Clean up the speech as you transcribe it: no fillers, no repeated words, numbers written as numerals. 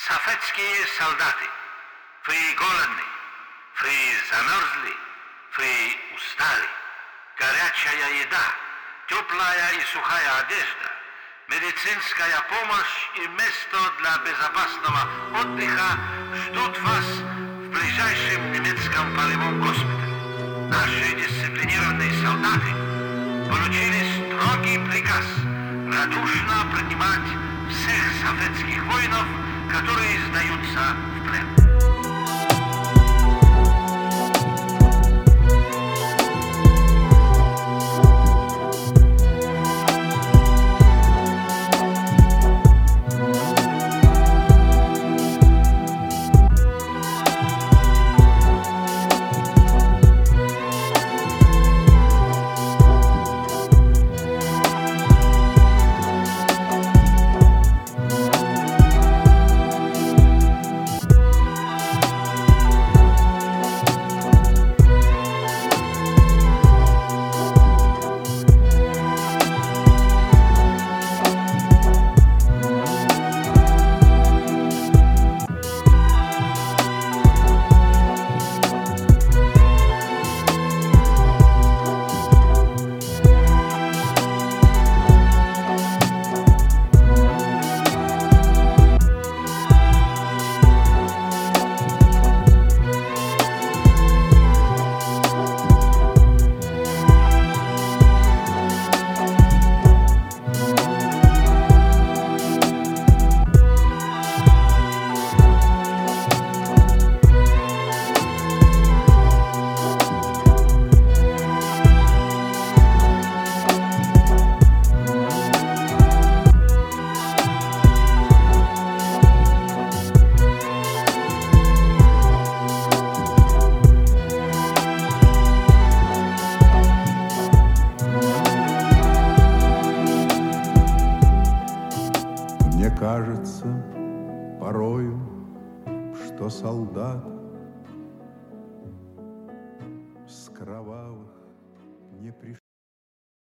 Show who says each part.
Speaker 1: Советские солдаты, вы голодны, вы замерзли, вы устали. Горячая еда, теплая и сухая одежда, медицинская помощь и место для безопасного отдыха ждут вас в ближайшем немецком полевом госпитале. Наши дисциплинированные солдаты получили строгий приказ радушно принимать всех советских воинов, которые сдаются в плен.
Speaker 2: Мне кажется порою, что солдат с кровавых не пришел.